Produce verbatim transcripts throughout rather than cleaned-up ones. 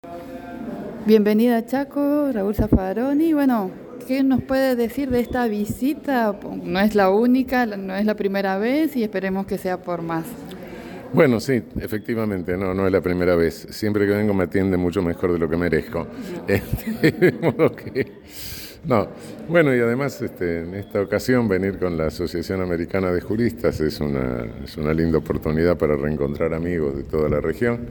Bienvenida a Chaco, Raúl Zaffaroni. Bueno, ¿qué nos puede decir de esta visita? No es la única, no es la primera vez y esperemos que sea por más. Bueno, sí, efectivamente, no, no es la primera vez. Siempre que vengo me atiende mucho mejor de lo que merezco. Este, de modo que, no, bueno, y además este, en esta ocasión venir con la Asociación Americana de Juristas es una, es una linda oportunidad para reencontrar amigos de toda la región.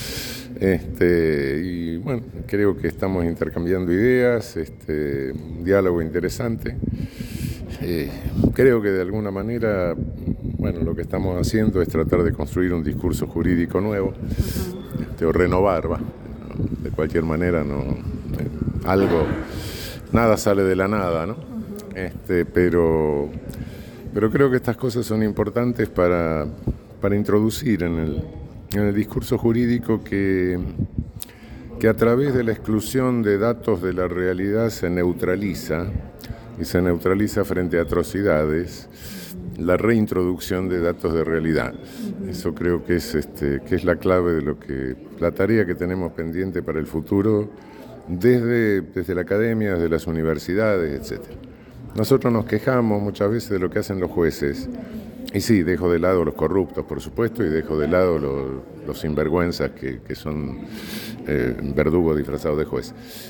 Este, y bueno, creo que estamos intercambiando ideas, este, un diálogo interesante. Eh, creo que de alguna manera, bueno, lo que estamos haciendo es tratar de construir un discurso jurídico nuevo, este, o renovar, va. De cualquier manera, no, eh, algo, nada sale de la nada, ¿no? Este, pero, pero creo que estas cosas son importantes para, para introducir en el, en el discurso jurídico que, que a través de la exclusión de datos de la realidad se neutraliza y se neutraliza frente a atrocidades la reintroducción de datos de realidad. Eso creo que es, este, que es la clave de lo que, la tarea que tenemos pendiente para el futuro desde, desde la academia, desde las universidades, etcétera. Nosotros nos quejamos muchas veces de lo que hacen los jueces, y sí, dejo de lado los corruptos, por supuesto, y dejo de lado los, los sinvergüenzas que, que son eh, verdugos disfrazados de juez.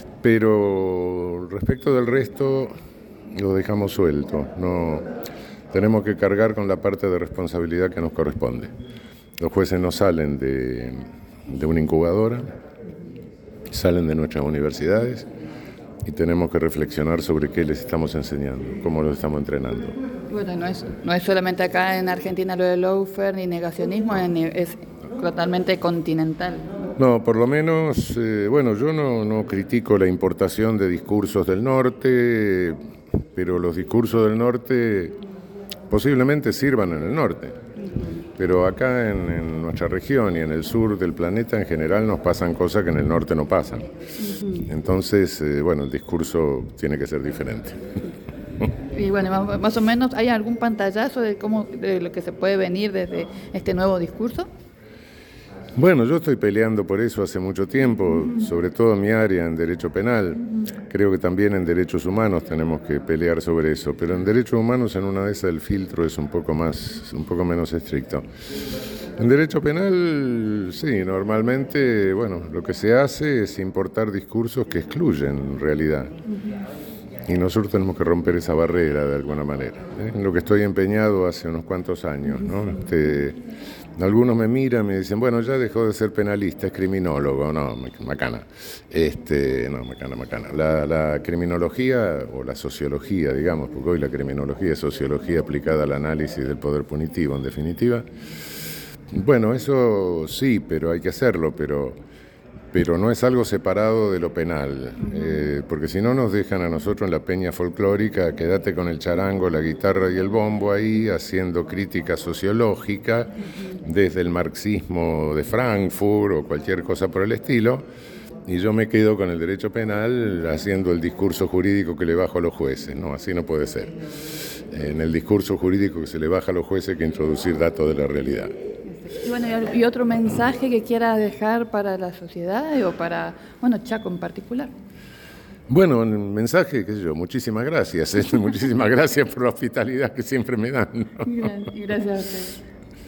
Pero respecto del resto, lo dejamos suelto. No, tenemos que cargar con la parte de responsabilidad que nos corresponde. Los jueces no salen de, de una incubadora, salen de nuestras universidades y tenemos que reflexionar sobre qué les estamos enseñando, cómo los estamos entrenando. Bueno, no es, no es solamente acá en Argentina lo del lawfare ni negacionismo, es totalmente continental. No, por lo menos, eh, bueno, yo no, no critico la importación de discursos del norte, pero los discursos del norte posiblemente sirvan en el norte. Pero acá en, en nuestra región y en el sur del planeta en general nos pasan cosas que en el norte no pasan. Entonces, eh, bueno, el discurso tiene que ser diferente. Y bueno, más o menos, ¿hay algún pantallazo de cómo, de lo que se puede venir desde este nuevo discurso? Bueno, yo estoy peleando por eso hace mucho tiempo, sobre todo en mi área, en derecho penal. Creo que también en derechos humanos tenemos que pelear sobre eso, pero en derechos humanos en una de esas el filtro es un poco más, un poco menos estricto. En derecho penal, sí, normalmente, bueno, lo que se hace es importar discursos que excluyen en realidad. Y nosotros tenemos que romper esa barrera de alguna manera, ¿eh? En lo que estoy empeñado hace unos cuantos años, ¿no? Este, algunos me miran y me dicen, bueno, ya dejó de ser penalista, es criminólogo. No, macana. Este, no, macana, macana. La, la criminología, o la sociología, digamos, porque hoy la criminología es sociología aplicada al análisis del poder punitivo, en definitiva. Bueno, eso sí, pero hay que hacerlo, pero... pero no es algo separado de lo penal, eh, porque si no nos dejan a nosotros en la peña folclórica, quédate con el charango, la guitarra y el bombo ahí, haciendo crítica sociológica desde el marxismo de Frankfurt o cualquier cosa por el estilo, y yo me quedo con el derecho penal haciendo el discurso jurídico que le bajo a los jueces. No, así no puede ser. En el discurso jurídico que se le baja a los jueces hay que introducir datos de la realidad. Y bueno, y otro mensaje que quiera dejar para la sociedad o para, bueno, Chaco en particular. Bueno, un mensaje, qué sé yo, muchísimas gracias, ¿eh? Muchísimas gracias por la hospitalidad que siempre me dan, ¿no? Gracias, gracias a usted.